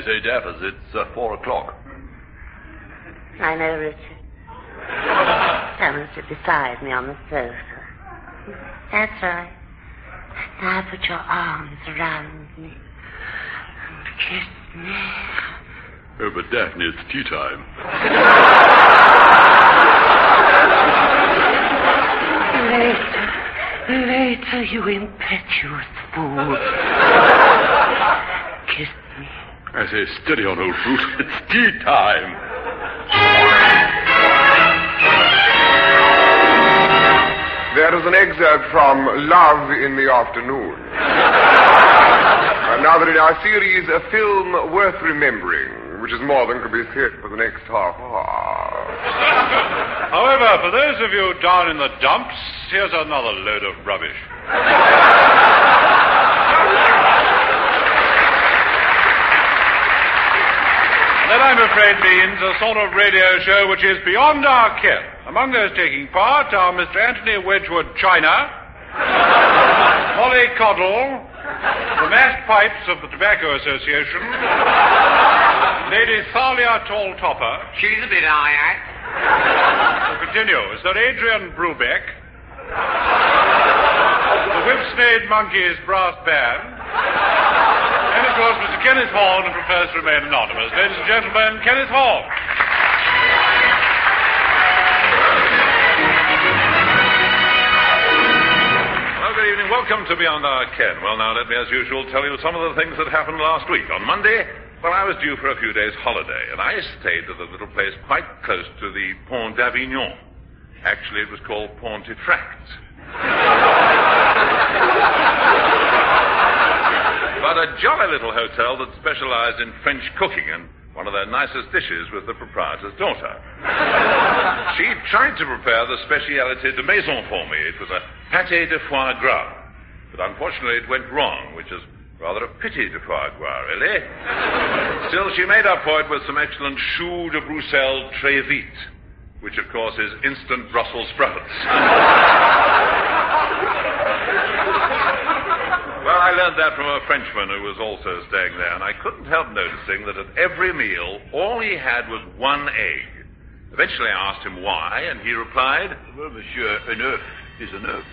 say, Daffers, it's 4 o'clock. I know, Richard. Come and sit beside me on the sofa. That's right. Now put your arms around me and kiss me. Oh, but Daphne, it's tea time. Later, you impetuous fool. Kiss me. I say, steady on, old fruit. It's tea time. There is an excerpt from Love in the Afternoon. Now that in our series, a film worth remembering, which is more than could be said for the next half hour. However, for those of you down in the dumps, here's another load of rubbish. That, I'm afraid, means a sort of radio show which is beyond our ken. Among those taking part are Mr. Anthony Wedgwood China, Molly Coddle, the Massed Pipes of the Tobacco Association, Lady Thalia Tall Topper. She's a bit aye. To continue, is Sir Adrian Brubeck, the Whipsnade Monkeys Brass Band, and, of course, Mr. Kenneth Horn, who prefers to remain anonymous. Ladies and gentlemen, Kenneth Horn. Good evening. Welcome to Beyond Our Ken. Well, now, let me, as usual, tell you some of the things that happened last week. On Monday, well, I was due for a few days' holiday, and I stayed at a little place quite close to the Pont d'Avignon. Actually, it was called Pontefract. But a jolly little hotel that specialized in French cooking, and one of their nicest dishes was the proprietor's daughter. She tried to prepare the spécialité de maison for me. It was a pâté de foie gras. But unfortunately it went wrong, which is rather a pity de foie gras, really. Still, she made up for it with some excellent choux de Bruxelles très vite, which, of course, is instant Brussels sprouts. Well, I learned that from a Frenchman who was also staying there, and I couldn't help noticing that at every meal, all he had was one egg. Eventually I asked him why, and he replied, Well, monsieur, an œuf is an œuf.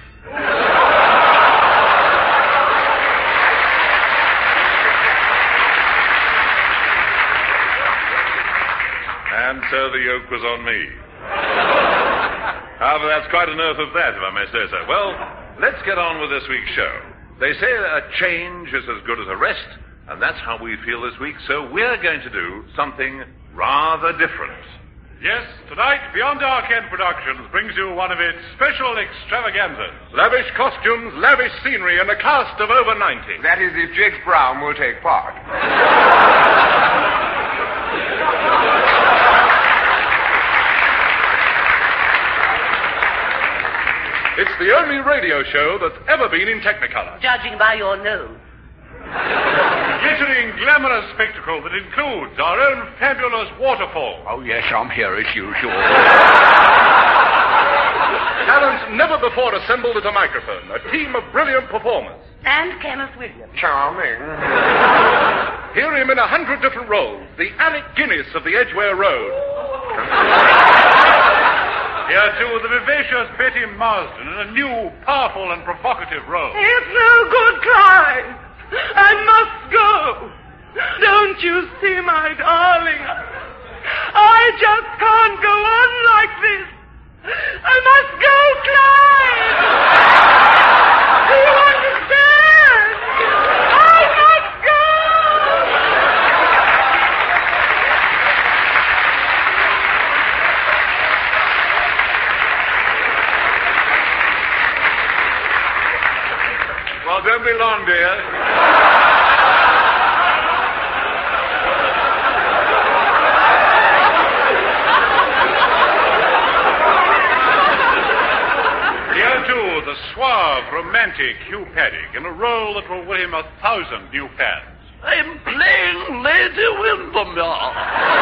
And so the yoke was on me. However, that's quite an earth of that, if I may say so. Well, let's get on with this week's show. They say a change is as good as a rest, and that's how we feel this week, so we're going to do something rather different. Yes, tonight, Beyond Our Ken Productions brings you one of its special extravaganzas. Lavish costumes, lavish scenery, and a cast of over 90. That is, if Jake Brown will take part. It's the only radio show that's ever been in Technicolor. Judging by your nose. Glittering, glamorous spectacle that includes our own fabulous waterfall. Oh, yes, I'm here as usual. Talent never before assembled at a microphone. A team of brilliant performers. And Kenneth Williams. Charming. Hear him in 100 different roles. The Alec Guinness of the Edgware Road. Here, too, the vivacious Betty Marsden in a new, powerful, and provocative role. It's no good, Clyde. I must go. Don't you see, my darling? I just can't go on like this. I must go, Clyde. Do you understand? I must go. Well, don't be long, dear. The suave, romantic Hugh Paddock in a role that will win him 1,000 new fans. I'm playing Lady Windermere.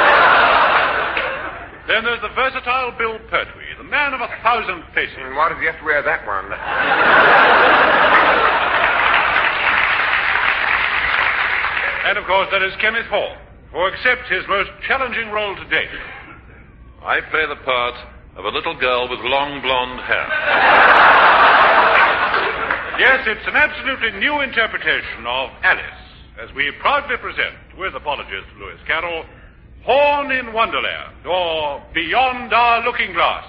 Then there's the versatile Bill Pertwee, the man of 1,000 faces. Why does he have to wear that one? And, of course, there is Kenneth Hall, who accepts his most challenging role to date. I play the part of a little girl with long blonde hair. Yes, it's an absolutely new interpretation of Alice, as we proudly present, with apologies to Lewis Carroll, Horn in Wonderland, or Beyond Our Looking Glass.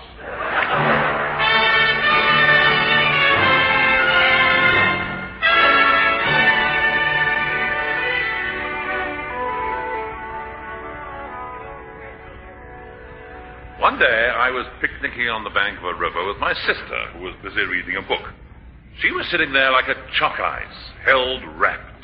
One day, I was picnicking on the bank of a river with my sister, who was busy reading a book. She was sitting there like a chalk ice, held rapt.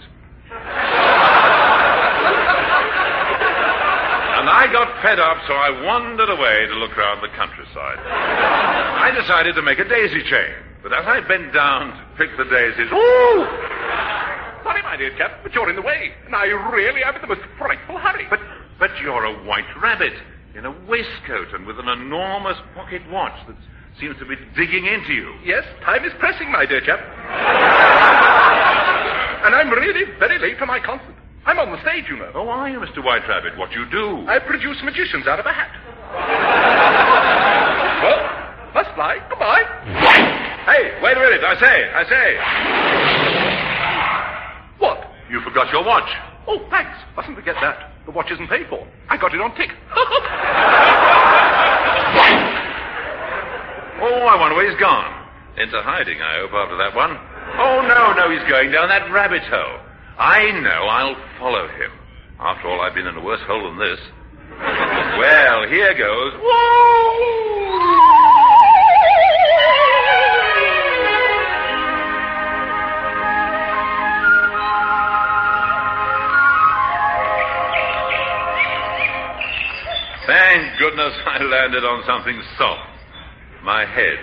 And I got fed up, so I wandered away to look round the countryside. I decided to make a daisy chain, but as I bent down to pick the daisies... Ooh! Sorry, my dear chap, but you're in the way, and I really am in the most frightful hurry. But you're a white rabbit in a waistcoat and with an enormous pocket watch that seems to be digging into you. Yes, time is pressing, my dear chap. And I'm really very late for my concert. I'm on the stage, you know. Oh, are you, Mr. White Rabbit? What do you do? I produce magicians out of a hat. Well, must fly. Goodbye. Hey, wait a minute. I say. What? You forgot your watch. Oh, thanks. Mustn't forget that. The watch isn't paid for. I got it on tick. Oh, I wonder where he's gone. Into hiding, I hope, after that one. Oh, no, he's going down that rabbit hole. I know, I'll follow him. After all, I've been in a worse hole than this. Well, here goes. Thank goodness I landed on something soft. My head.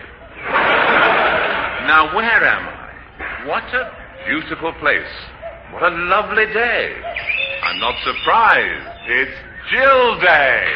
Now, where am I? What a beautiful place. What a lovely day. I'm not surprised. It's Jill Day.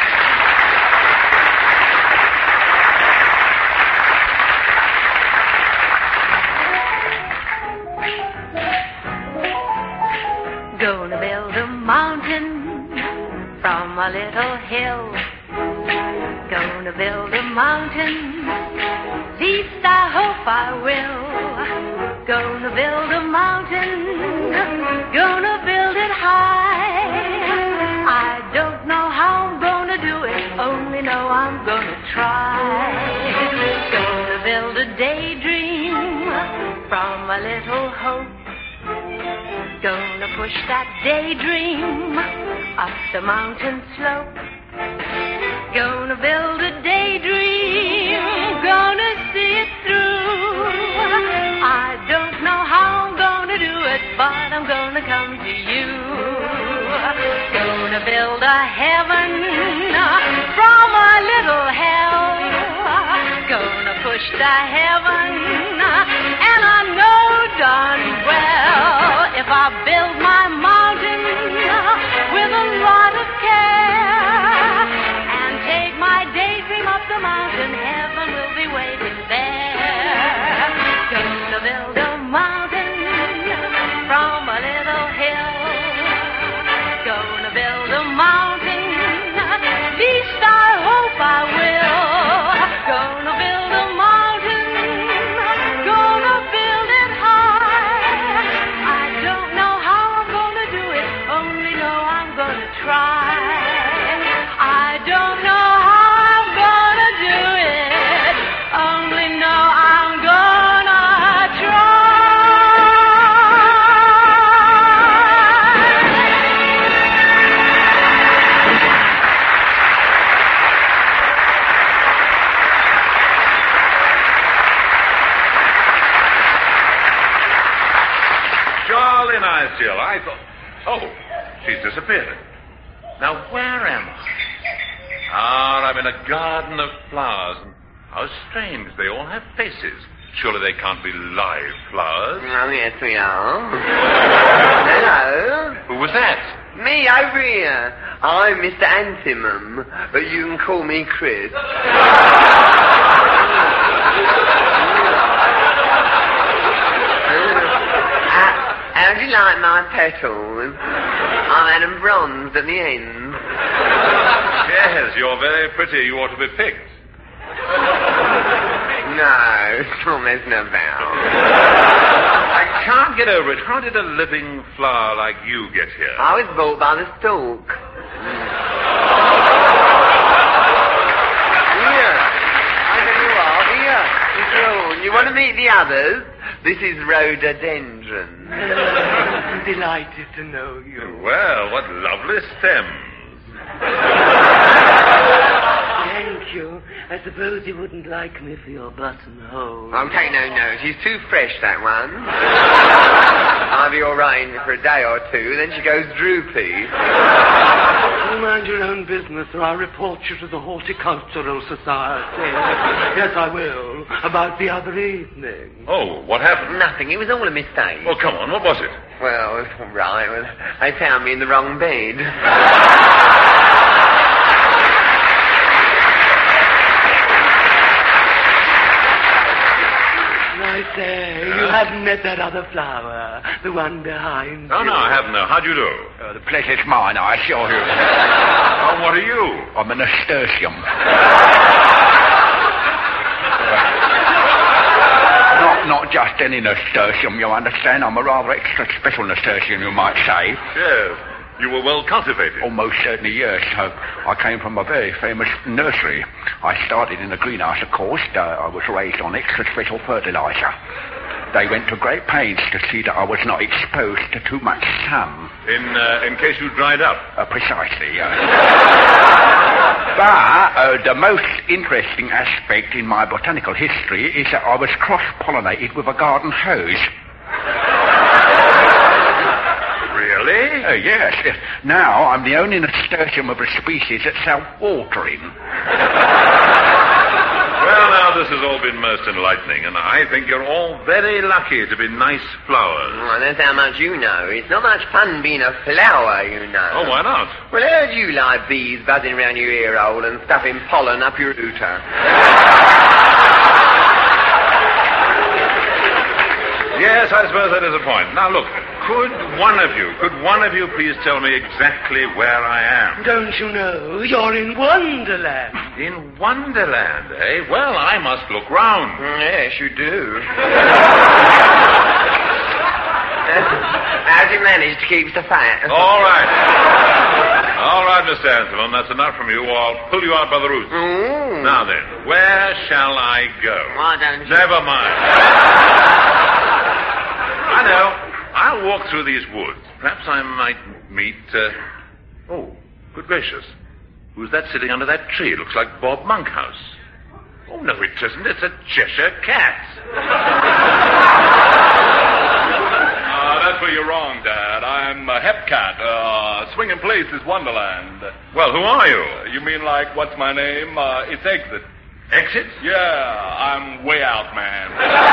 Gonna build a mountain from a little hill. Gonna build a mountain, least I hope I will. Gonna build a mountain, gonna build it high. I don't know how I'm gonna do it, only know I'm gonna try. Gonna build a daydream from a little hope. Gonna push that daydream up the mountain slope. Gonna build a daydream, gonna see it through. I don't know how I'm gonna do it, but I'm gonna come to you. Gonna build a heaven from a little hell. Gonna push the heaven, and I know darn well if I build my mountain with a lot of care and take my daydream up the mountain, heaven will be waiting there. Gonna build a mountain from a little hill. Gonna build a mountain, least I hope I will. Gonna build a mountain, gonna build it high. I don't know how I'm gonna do it, only know I'm gonna try. I don't know how I'm gonna do it, only know I'm gonna try. Jolly nice, Jill. I thought... Oh, she's disappeared. Now, where am I? I'm in a garden of flowers. And how strange. They all have faces. Surely they can't be live flowers. Oh, yes, we are. Hello. Who was that? Me, over here. I'm Mr. Antimum, but you can call me Chris. How do you like my petals? I had them bronzed at the end. Yes, you're very pretty. You ought to be picked. No, stop messing about. I can't get over it. How did a living flower like you get here? I was bought by the stalk. Here. I tell you what, here. It's yours. You want to meet the others? This is rhododendron. I'm delighted to know you. Well, what lovely stems. Thank you. I suppose you wouldn't like me for your buttonhole. Oh, take no note. She's too fresh, that one. I'll be all right for a day or two, then she goes droopy. You mind your own business, or I'll report you to the Horticultural Society. Yes, I will. About the other evening. Oh, what happened? Nothing. It was all a mistake. Well, come on. What was it? Well, all right. Well, they found me in the wrong bed. I say, you haven't met that other flower, the one behind Oh, you. no, I haven't. No. How do you do? The pleasure's mine, I assure you. Oh, what are you? I'm a nasturtium. Not just any nasturtium, you understand. I'm a rather extra special nasturtium, you might say. Yes. You were well cultivated. Almost certainly, yes. I came from a very famous nursery. I started in a greenhouse, of course. I was raised on extra special fertilizer. They went to great pains to see that I was not exposed to too much sun. In case you dried up. Precisely, yes. But the most interesting aspect in my botanical history is that I was cross-pollinated with a garden hose. Really? Yes. Now I'm the only nasturtium of a species that's self-watering. Well, now, this has all been most enlightening, and I think you're all very lucky to be nice flowers. Well, that's how much you know. It's not much fun being a flower, you know. Oh, why not? Well, how do you like bees buzzing around your ear hole and stuffing pollen up your rooter? Yes, I suppose that is a point. Now, look, could one of you please tell me exactly where I am? Don't you know? You're in Wonderland. In Wonderland, eh? Well, I must look round. Yes, you do. How'd you manage to keep so fat? All right. All right, Mr. Anselm, that's enough from you, or I'll pull you out by the roots. Ooh. Now then, where shall I go? Why don't you? Never mind. I know. I'll walk through these woods. Perhaps I might meet, Oh, good gracious. Who's that sitting under that tree? It looks like Bob Monkhouse. Oh, no, it isn't. It's a Cheshire cat. That's where you're wrong, Dad. I'm Hepcat. Swinging Place is Wonderland. Well, who are you? You mean like, what's my name? It's Exit. Exit? Yeah, I'm way out, man.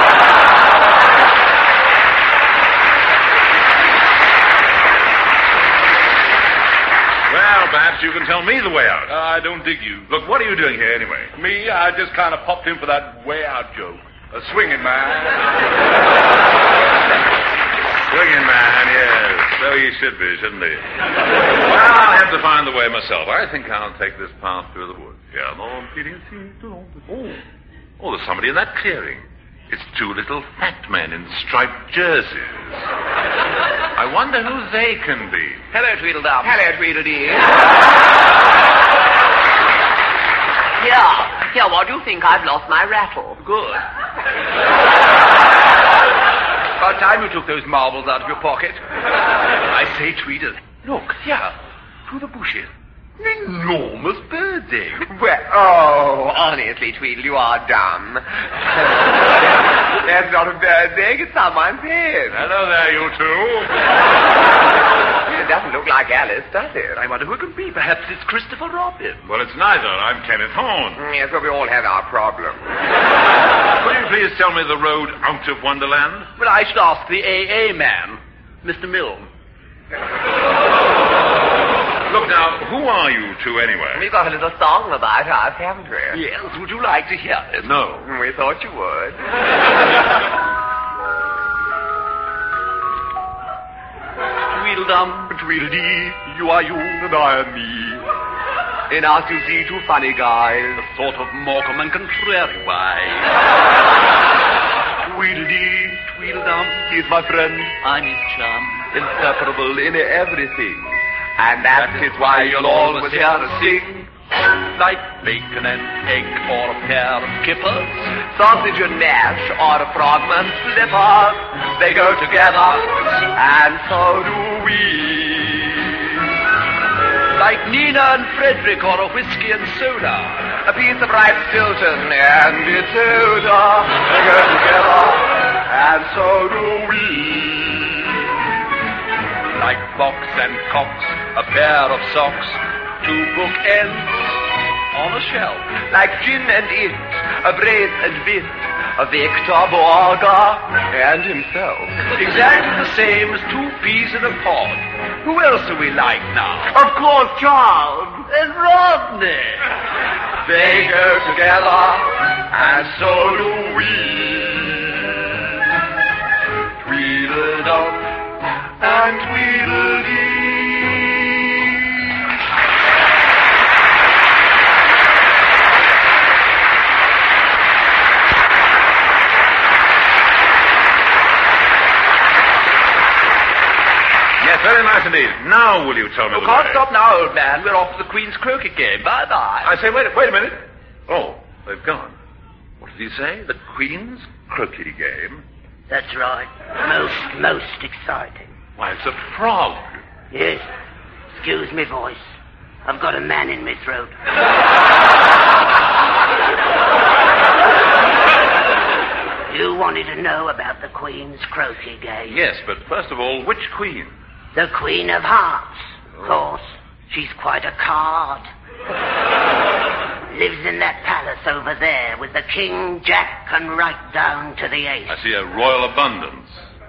Well, perhaps you can tell me the way out. I don't dig you. Look, what are you doing here anyway? Me, I just kind of popped in for that way out joke. A swinging man. Swinging man, yes. So he should be, shouldn't he? Well, I'll have to find the way myself. I think I'll take this path through the woods. Yeah. Oh, there's somebody in that clearing. It's two little fat men in striped jerseys. I wonder who they can be. Hello, Tweedledum. Hello, Tweedledee. Here, what do you think? I've lost my rattle. Good. About time you took those marbles out of your pocket. I say, Tweedle, look, here, through the bushes. An enormous bird's egg. Well, honestly, Tweedle, you are dumb. That's not a bird's egg, it's someone's head. Hello there, you two. It doesn't look like Alice, does it? I wonder who it can be. Perhaps it's Christopher Robin. Well, it's neither. I'm Kenneth Horne. Yes, well, we all have our problems. Could you please tell me the road out of Wonderland? Well, I should ask the AA man, Mr. Milne. Look now, who are you two anyway? We've got a little song about us, haven't we? Yes, would you like to hear it? No. We thought you would. Tweedledum. Tweedledee, you are you and I am me. In us you see two funny guys. A sort of Morecambe and Contrariwise. Tweedledee, Tweedledum, he is my friend. I'm his chum. Inseparable in everything. And that is why you'll always hear us sing. Like bacon and egg or a pair of kippers. Sausage and mash or a frogman's slippers. They go together, and so do we. Like Nina and Frederick or a whiskey and soda. A piece of ripe Stilton and its odor. They go together, and so do we. Like Fox and Cox, a pair of socks, two bookends on a shelf. Like Jim and It, a brace and bit, a Victor Borger and himself. Exactly the same as two peas in a pod. Who else do we like now? Of course, Charles. And Rodney. They go together, and so do we. Tweedledum and Tweedledee. Yes, very nice indeed. Now will you tell me You the can't way? stop now, old man. We're off to the Queen's croquet game. Bye-bye. I say, wait a minute. Oh, they've gone. What did he say? The Queen's croquet game? That's right. Most exciting. Why, it's a frog. Yes. Excuse me voice. I've got a man in my throat. You wanted to know about the Queen's croquet game. Yes, but first of all, which Queen? The Queen of Hearts, of course. She's quite a card. Lives in that palace over there with the King, Jack, and right down to the ace. I see a royal abundance.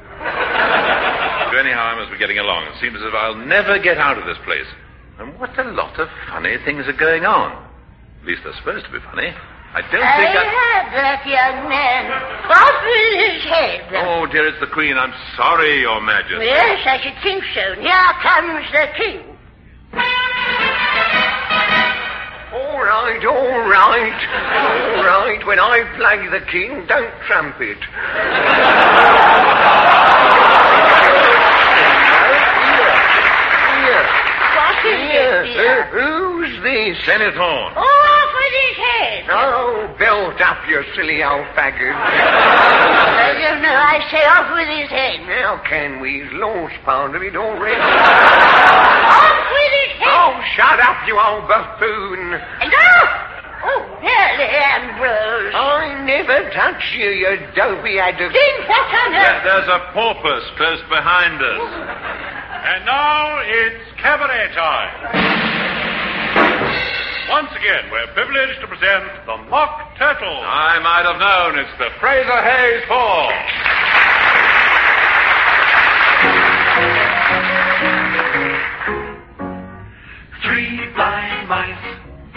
So anyhow, I must be getting along. It seems as if I'll never get out of this place. And what a lot of funny things are going on. At least they're supposed to be funny. I don't think I heard that young man. Off with his head. Oh, dear, it's the Queen. I'm sorry, Your Majesty. Yes, I should think so. Here comes the King. All right. When I play the king, don't trumpet. What is this, dear? Who's this? Senator. Oh, off with his head. Oh, belt up, you silly old faggot. I don't know. I say off with his head. How can we? He's lost part of it already. Off with his head. Oh, shut up, you old buffoon. And off. Oh, nearly, Ambrose. I never touch you, you dopey addict. Then what on earth? There's a porpoise close behind us. And now it's cabaret time. Once again, we're privileged to present the Mock Turtle. I might have known. It's the Fraser Hayes Fall. Three blind mice.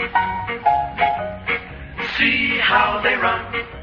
See how they run.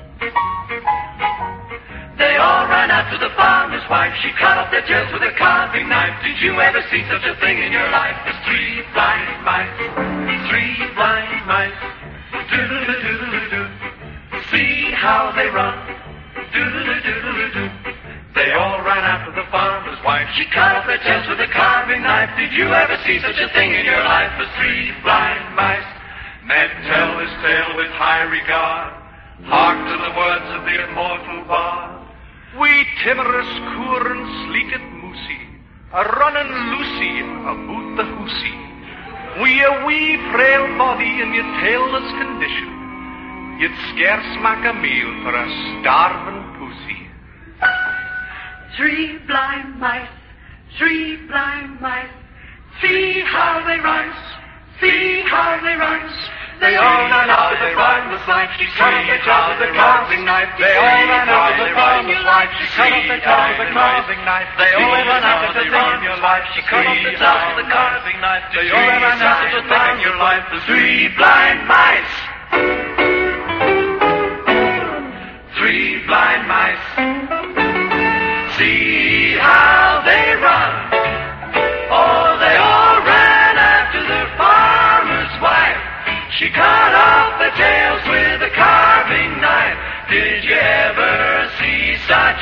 They all ran after the farmer's wife. She cut off their tails with a carving knife. Did you ever see such a thing in your life as three blind mice? Three blind mice. Doodle-doo-doo-doo-doo. See how they run. Doodle-doo-doo-doo-doo. They all ran after the farmer's wife. She cut off their tails with a carving knife. Did you ever see such a thing in your life as three blind mice? Men tell this tale with high regard. Hark to the words of the immortal bard. We timorous coor and sleeked moosey, a runnin' Lucy aboot the hoosey. We a wee frail body in your tailless condition. You'd scarce mak a meal for a starving pussy. Three blind mice, three blind mice. See how they rise, see how they rise. They all ran after the farmer's wife. She cut off the top of the carving knife. They all ran after the farmer's wife. She cut off the top of the carving knife. They all ran after the farmer's wife. She cut off the top of the carving knife. They all ran after the thing in your life. The three blind mice. Three blind mice. See how they run.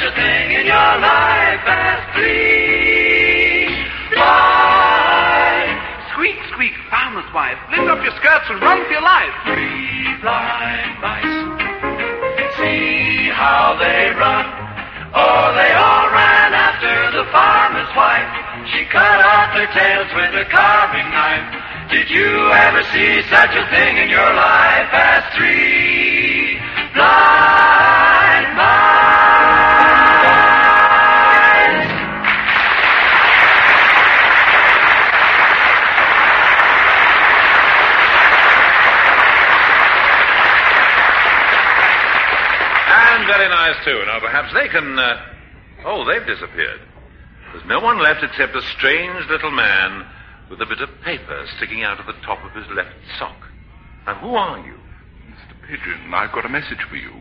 a thing in your life as three blind. Squeak, squeak, farmer's wife. Lift up your skirts and run for your life. Three blind mice. See how they run. Oh, they all ran after the farmer's wife. She cut off their tails with a carving knife. Did you ever see such a thing in your life as three blind mice? And very nice, too. Now, perhaps they can... Oh, they've disappeared. There's no one left except a strange little man with a bit of paper sticking out of the top of his left sock. Now, who are you? Mr. Pigeon, I've got a message for you.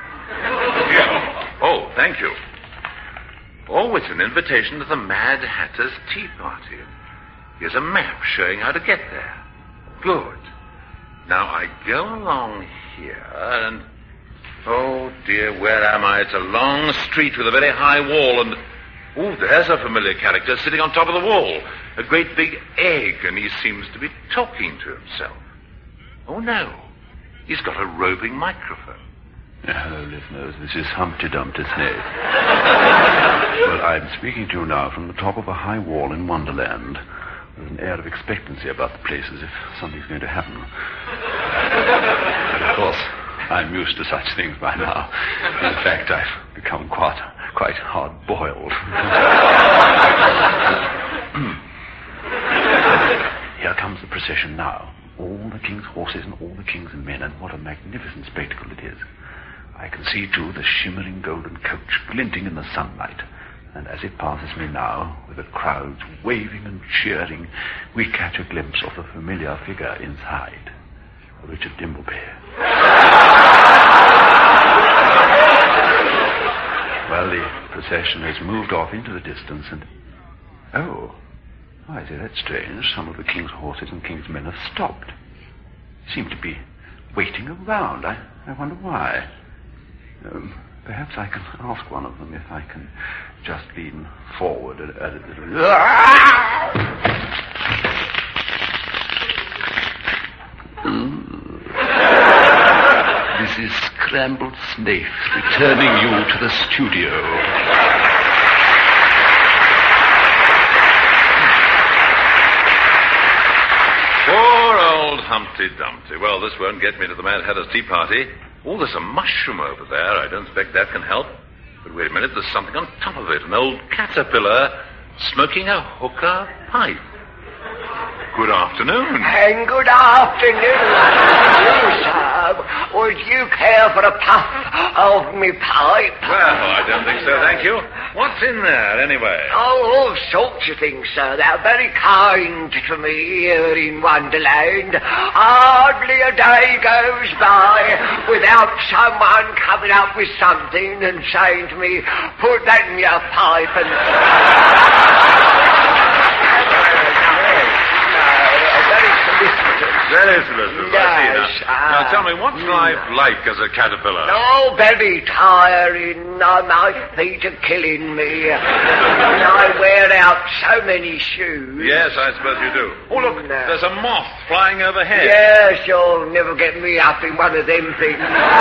Yeah. Oh, thank you. Oh, it's an invitation to the Mad Hatter's Tea Party. Here's a map showing how to get there. Good. Now, I go along here and... Oh, dear, where am I? It's a long street with a very high wall and... Oh, there's a familiar character sitting on top of the wall. A great big egg, and he seems to be talking to himself. Oh, no. He's got a roving microphone. Hello, listeners. This is Humpty Dumpty Snape. Well, I'm speaking to you now from the top of a high wall in Wonderland. There's an air of expectancy about the place as if something's going to happen. But of course, I'm used to such things by now. In fact, I've become quite hard-boiled. Here comes the procession now. All the king's horses and all the king's men, and what a magnificent spectacle it is. I can see, too, the shimmering golden coach glinting in the sunlight. And as it passes me now, with the crowds waving and cheering, we catch a glimpse of the familiar figure inside. Richard Dimbleby. Well, the procession has moved off into the distance and... Oh, I say, that's strange. Some of the king's horses and king's men have stopped. Seem to be waiting around. I wonder why. Perhaps I can ask one of them if I can just lean forward a little. This is Scrambled Snaith returning you to the studio. Poor old Humpty Dumpty. Well, this won't get me to the Mad Hatter's Tea Party. Oh, there's a mushroom over there. I don't expect that can help. But wait a minute, there's something on top of it. An old caterpillar smoking a hookah pipe. Good afternoon. And good afternoon, sir. Would you care for a puff of me pipe? Well, I don't think so, thank you. What's in there, anyway? Oh, all sorts of things, sir. They're very kind to me here in Wonderland. Hardly a day goes by without someone coming up with something and saying to me, put that in your pipe and... Very solicitous. Yes, I see now. Now, tell me, what's life like as a caterpillar? Oh, very tiring. My feet are killing me. And I wear out so many shoes. Yes, I suppose you do. Oh, look, there's a moth flying overhead. Yes, you'll never get me up in one of them things.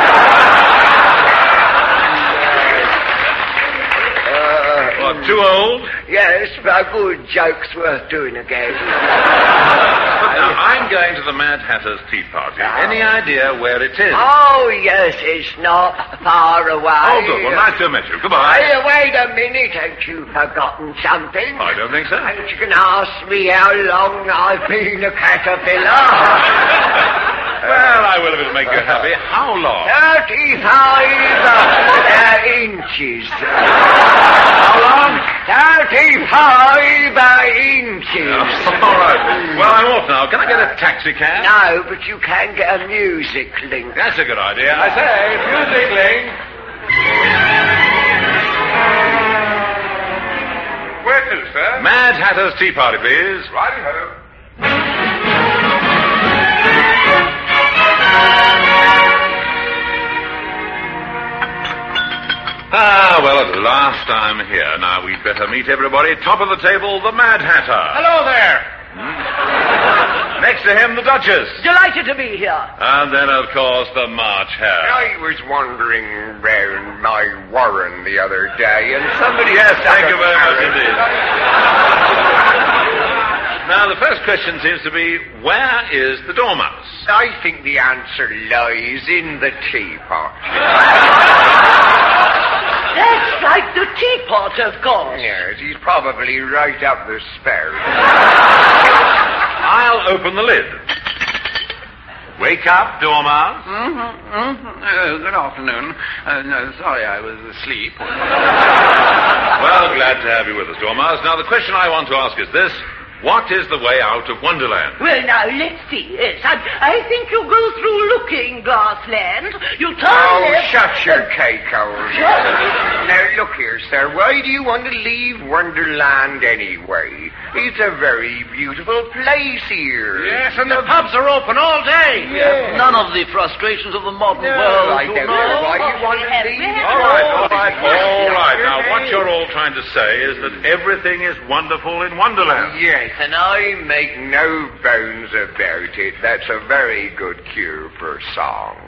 What, too old? Yes, but a good joke's worth doing again. Now, I'm going to the Mad Hatter's Tea Party. Any idea where it is? Oh, yes, it's not far away. Oh, good. Well, nice to have met you. Goodbye. Hey, wait a minute. Ain't you forgotten something? I don't think so. Ain't you going to ask me how long I've been a caterpillar? Well, I will if it'll make you happy. How long? 35 inches. How long? 35 inches. All right. Well, I'm off now. Can I get a taxi cab? No, but you can get a music link. That's a good idea. I say, music link. Where to, sir? Mad Hatter's Tea Party, please. Righty-ho. Ah, well, at last I'm here. Now we'd better meet everybody. Top of the table, the Mad Hatter. Hello there. Next to him, the Duchess. Delighted to be here. And then, of course, the March Hare. I was wandering round my warren the other day, and somebody... Yes, thank you very much indeed. Now, the first question seems to be, where is the Dormouse? I think the answer lies in the teapot. That's like the teapot, of course. Yes, he's probably right up the spout. I'll open the lid. Wake up, Dormouse. Good afternoon. No, sorry, I was asleep. Well, glad to have you with us, Dormouse. Now, the question I want to ask is this. What is the way out of Wonderland? Well, now, let's see. Yes, I think you go through Looking Glass Land. You turn left... shut your cakeholes. Now, look here, sir. Why do you want to leave Wonderland anyway? It's a very beautiful place here. Yes, and the pubs are open all day. Yes. None of the frustrations of the modern world. I don't know why you want to leave. All right. Now, what you're all trying to say is that everything is wonderful in Wonderland. Yes, and I make no bones about it. That's a very good cue for song.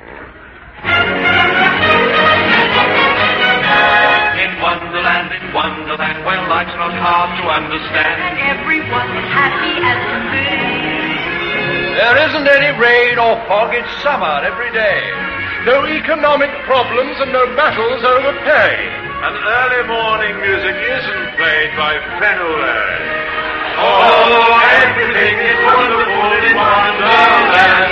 In Wonderland, where life's not hard to understand. Everyone's happy as can be. There isn't any rain or fog. It's summer every day. No economic problems and no battles over pay. And early morning music isn't played by Fenway. Oh, everything is wonderful in Wonderland.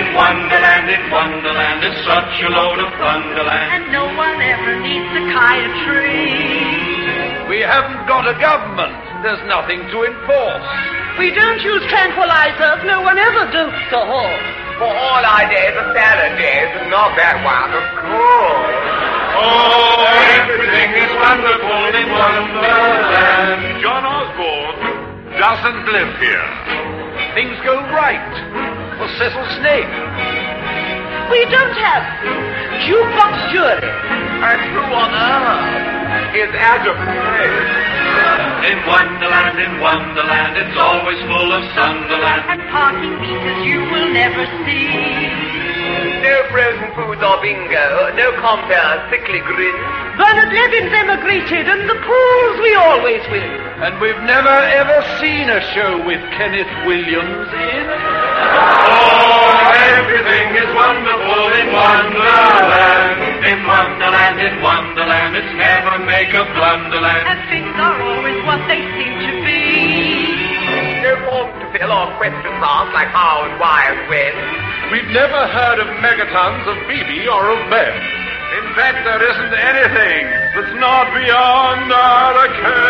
In Wonderland, it's such a load of Wonderland. And no one ever needs psychiatry. We haven't got a government. There's nothing to enforce. We don't use tranquilizers. No one ever dopes the horse. For all I dare, the salad dares, and not that one, of course. Oh, everything is wonderful in Wonderland. John Osborne doesn't live here. Things go right for Cecil Snape. We don't have jukebox jury. And who on earth is Adam Gray? In Wonderland, it's always full of Sunderland. And parking meters you will never see. No frozen foods or bingo, no compare sickly grin. Bernard Levin's emigrated, and the pools we always win. And we've never ever seen a show with Kenneth Williams in. Oh, everything is wonderful in Wonderland. In Wonderland, it's never make a blunderland. And things are always what they seem to be. No forms to fill or question marks like how and why and when. We've never heard of megatons of BB or of Ben. In fact, there isn't anything that's not beyond our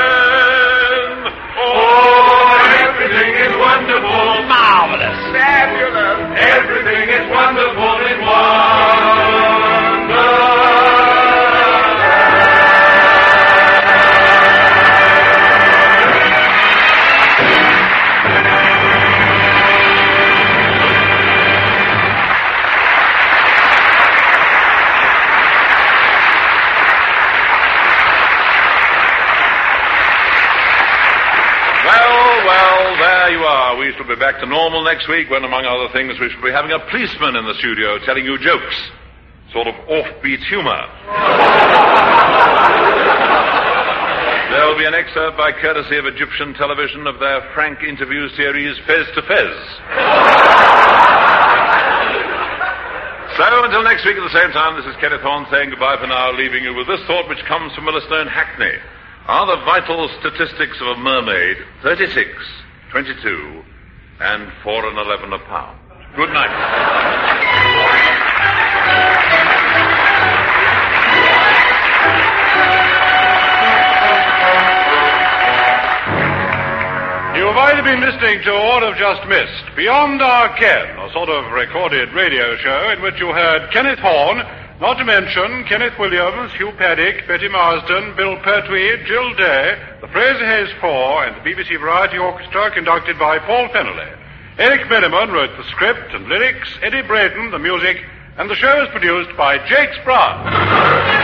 ken. Oh, everything is wonderful. Marvelous. Fabulous. Everything is wonderful in Wonderland. We shall be back to normal next week when, among other things, we shall be having a policeman in the studio telling you jokes. Sort of offbeat humor. There will be an excerpt by courtesy of Egyptian television of their frank interview series, Fez to Fez. So, until next week at the same time, this is Kenneth Horne saying goodbye for now, leaving you with this thought which comes from Millerstone Hackney. Are the vital statistics of a mermaid 36, 22, and 4 and 11 a pound? Good night. You have either been listening to or have just missed Beyond Our Ken, a sort of recorded radio show in which you heard Kenneth Horne, not to mention Kenneth Williams, Hugh Paddick, Betty Marsden, Bill Pertwee, Jill Day, the Fraser Hayes Four, and the BBC Variety Orchestra conducted by Paul Fennelly. Eric Merriman wrote the script and lyrics, Eddie Braden the music, and the show is produced by Jakes Brown.